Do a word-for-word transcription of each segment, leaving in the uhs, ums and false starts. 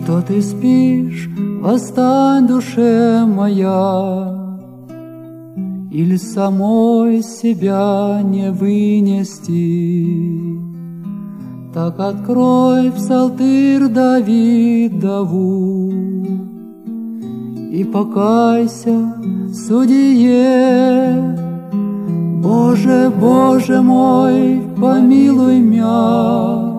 Что ты спишь, восстань, душе моя, или самой себя не вынести. Так открой псалтырь Давидову и покайся, судье. Боже, Боже мой, помилуй меня,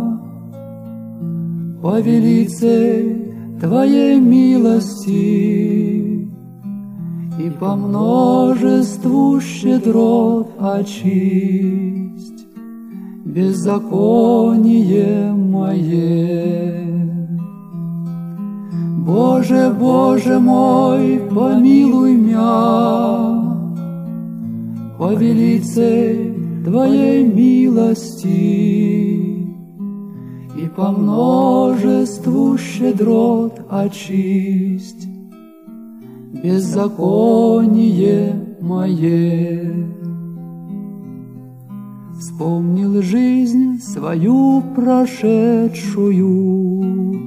по велицей Твоей милости и по множеству щедрот очисть беззаконие мое. Боже, Боже мой, помилуй меня, по велицей Твоей милости и по множеству щедрот очисть беззаконие мое. Вспомнил жизнь свою прошедшую,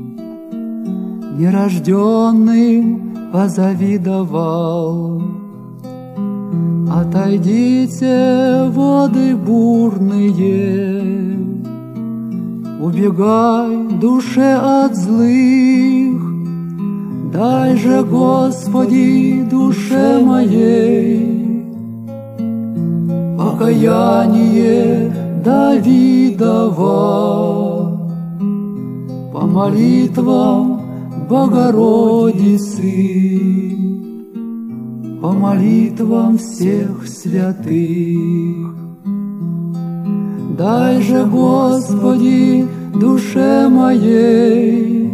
нерожденным позавидовал. Отойдите, воды бурные, убегай, душе, от злых. Дай же, Господи, душе моей покаяние Давидова по молитвам Богородицы, по молитвам всех святых. Дай же, Господи, душе моей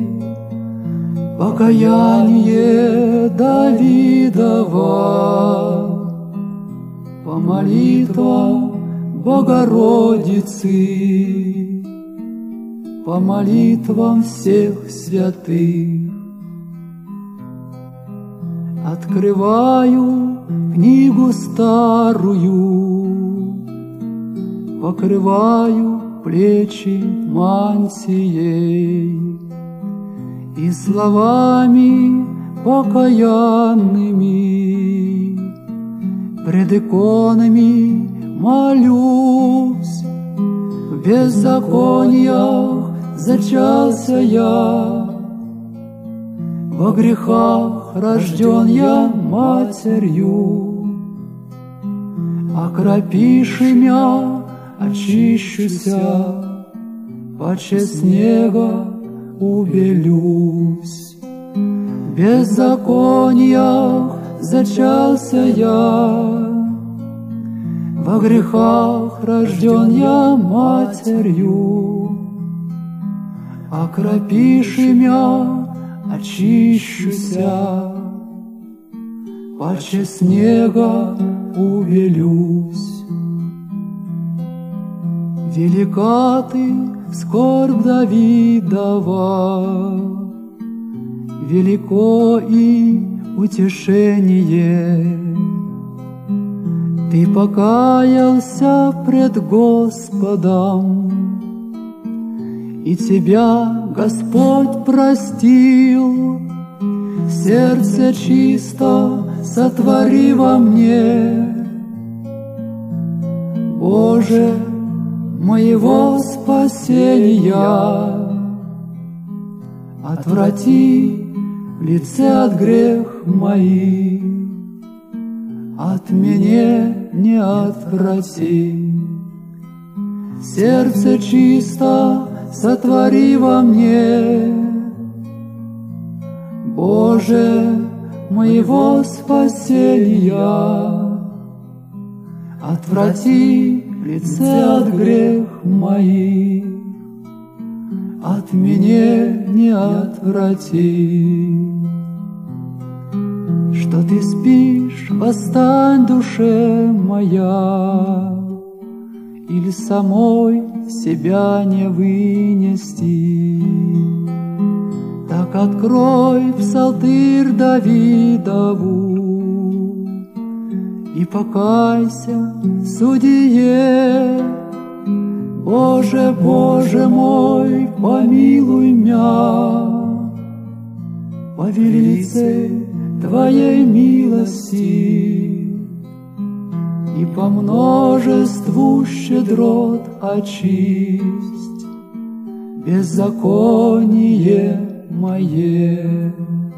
покаяние Давидова по молитвам Богородицы, по молитвам всех святых. Открываю книгу старую, покрываю плечи мантией и словами покаянными пред иконами молюсь. В беззакониях зачался я, во грехах рожден я матерью. Окропиши мя, очищуся, паче снега убелюсь. В беззакониях зачался я, во грехах рожден я матерью. Окропиши мя, очищуся, паче снега убелюсь. Велика ты, скорбь Давидова, велико и утешение. Ты покаялся пред Господом, и тебя Господь простил. Сердце чисто сотвори во мне, Боже, моего спасения. Отврати лице от грех моих, от меня не отврати. Сердце чисто сотвори во мне, Боже, моего спасения. Отврати лице от грех моих, от меня не отврати. Что ты спишь, восстань, душе моя, или самой себя не вынести. Так открой псалтырь Давидову и покайся, судье. Боже, Боже мой, помилуй меня, повелице Твоей милости, и по множеству щедрот очисть беззаконие мое.